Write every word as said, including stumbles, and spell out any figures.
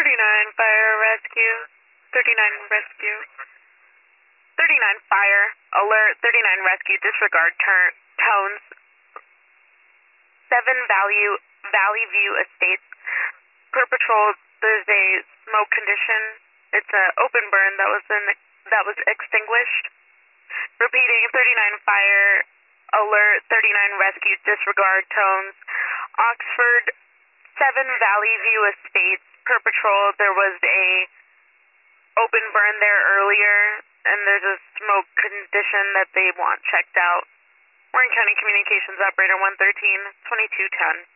thirty-nine fire rescue. thirty-nine rescue. thirty-nine fire. Alert. thirty-nine rescue. Disregard turn tones. seven value Valley View Estates. Per patrol, there's a smoke condition. It's an open burn that was in that was extinguished. Repeating, thirty-nine fire. Alert. thirty-nine rescue. Disregard tones. Oxford, seven Valley View Estates. Per patrol, there was a open burn there earlier, and there's a smoke condition that they want checked out. Warren County Communications Operator one thirteen, twenty-two ten.